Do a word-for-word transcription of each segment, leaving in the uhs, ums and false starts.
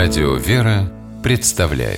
Радио «Вера» представляет.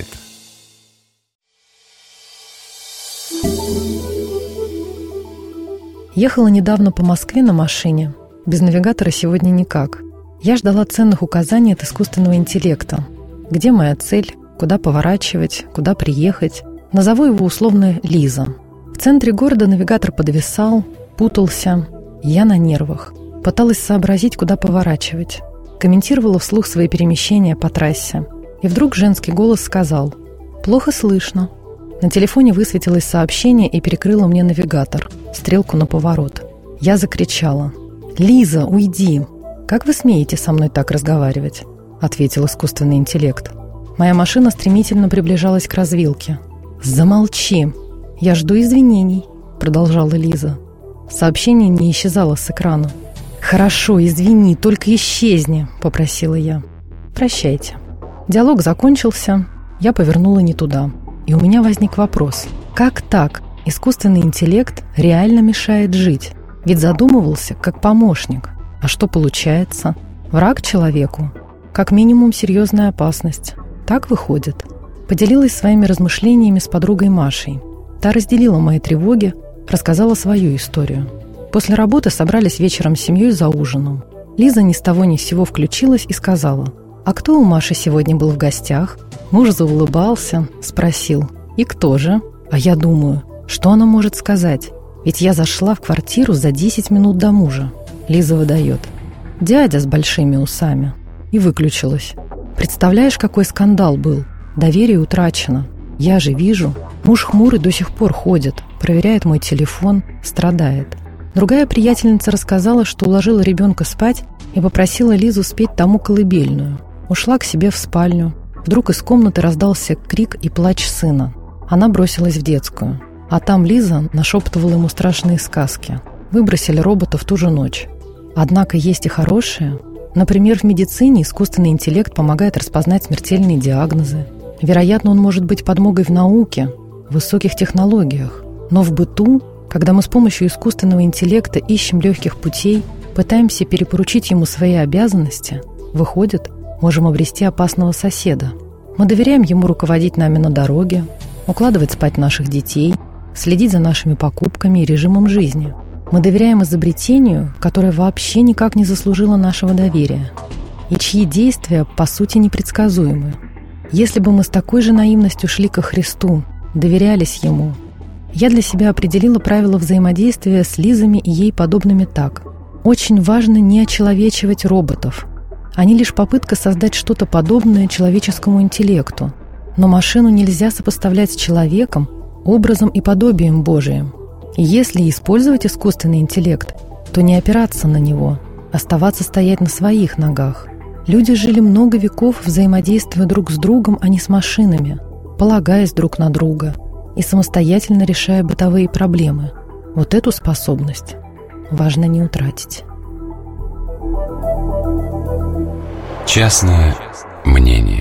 Ехала недавно по Москве на машине. Без навигатора сегодня никак. Я ждала ценных указаний от искусственного интеллекта. Где моя цель, куда поворачивать, куда приехать. Назову его условно Лиза. В центре города навигатор подвисал, путался. Я на нервах. Пыталась сообразить, куда поворачивать. Комментировала вслух свои перемещения по трассе. И вдруг женский голос сказал: «Плохо слышно». На телефоне высветилось сообщение и перекрыло мне навигатор, стрелку на поворот. Я закричала: «Лиза, уйди! Как вы смеете со мной так разговаривать?» — ответил искусственный интеллект. Моя машина стремительно приближалась к развилке. «Замолчи! Я жду извинений», — продолжала Лиза. Сообщение не исчезало с экрана. «Хорошо, извини, только исчезни», — попросила я. «Прощайте». Диалог закончился, я повернула не туда. И у меня возник вопрос: как так искусственный интеллект реально мешает жить? Ведь задумывался как помощник. А что получается? Враг человеку? Как минимум серьезная опасность. Так выходит. Поделилась своими размышлениями с подругой Машей. Та разделила мои тревоги, рассказала свою историю. После работы собрались вечером с семьей за ужином. Лиза ни с того ни с сего включилась и сказала: «А кто у Маши сегодня был в гостях?» Муж заулыбался, спросил: «И кто же?» А я думаю, что она может сказать? Ведь я зашла в квартиру за десять минут до мужа. Лиза выдает: «Дядя с большими усами». И выключилась. Представляешь, какой скандал был? Доверие утрачено. Я же вижу. Муж хмурый до сих пор ходит, проверяет мой телефон, страдает. Другая приятельница рассказала, что уложила ребенка спать и попросила Лизу спеть тому колыбельную. Ушла к себе в спальню. Вдруг из комнаты раздался крик и плач сына. Она бросилась в детскую. А там Лиза нашептывала ему страшные сказки. Выбросили робота в ту же ночь. Однако есть и хорошее. Например, в медицине искусственный интеллект помогает распознать смертельные диагнозы. Вероятно, он может быть подмогой в науке, в высоких технологиях. Но в быту, когда мы с помощью искусственного интеллекта ищем легких путей, пытаемся перепоручить ему свои обязанности, выходит, можем обрести опасного соседа. Мы доверяем ему руководить нами на дороге, укладывать спать наших детей, следить за нашими покупками и режимом жизни. Мы доверяем изобретению, которое вообще никак не заслужило нашего доверия, и чьи действия, по сути, непредсказуемы. Если бы мы с такой же наивностью шли ко Христу, доверялись Ему. Я для себя определила правила взаимодействия с Лизами и ей подобными так. Очень важно не очеловечивать роботов. Они лишь попытка создать что-то подобное человеческому интеллекту. Но машину нельзя сопоставлять с человеком, образом и подобием Божиим. И если использовать искусственный интеллект, то не опираться на него, оставаться стоять на своих ногах. Люди жили много веков, взаимодействуя друг с другом, а не с машинами, полагаясь друг на друга и самостоятельно решая бытовые проблемы. Вот эту способность важно не утратить. Частное мнение.